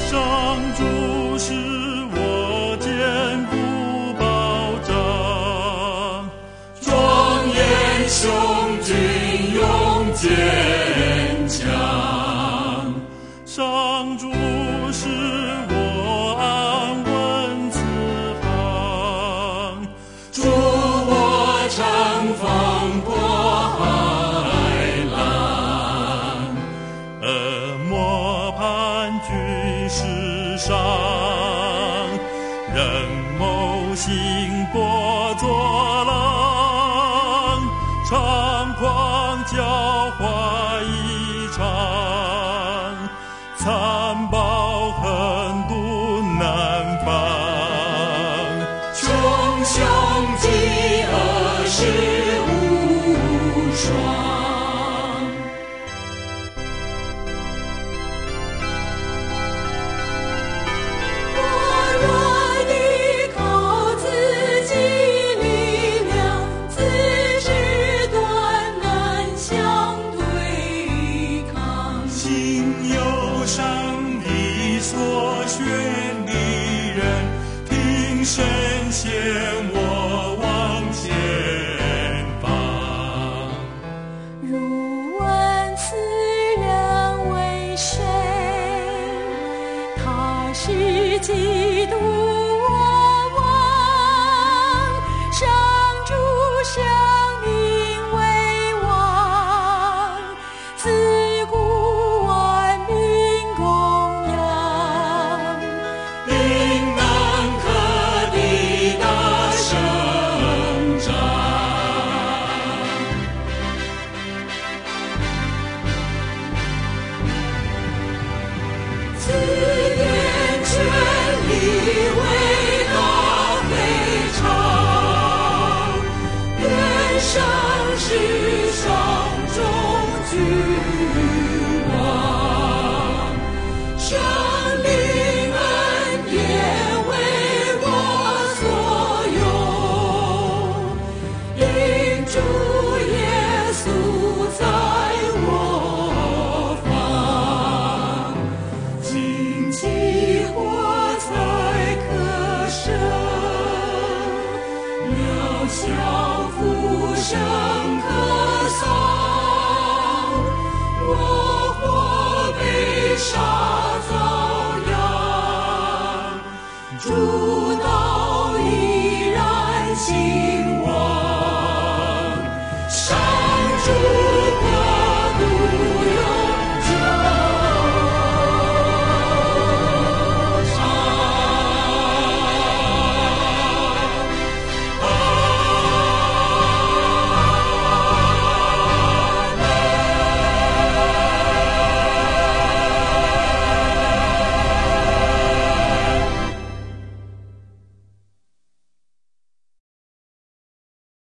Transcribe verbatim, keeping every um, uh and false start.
上主是我坚固保障， 庄严雄军勇坚强， 上主是我安稳此行， 助我乘风过海浪， 恶魔盘踞世上，人谋行波作浪，猖狂狡猾异常，残暴狠毒难防， 穷凶极恶是无双。我若依靠自己力量，自知断难相对抗。 心有上帝所选的人，挺身显我往前方。 如问此人为谁？他是基督我王，上主生命为王，自古万民供养。 定能可抵达胜仗，此言权力伟大非常，愿生世上中君王，生灵恩典为我所有，因主耶稣在我方，荆棘火才可生，渺小浮生可丧，我或被杀遭殃，主道依然兴旺。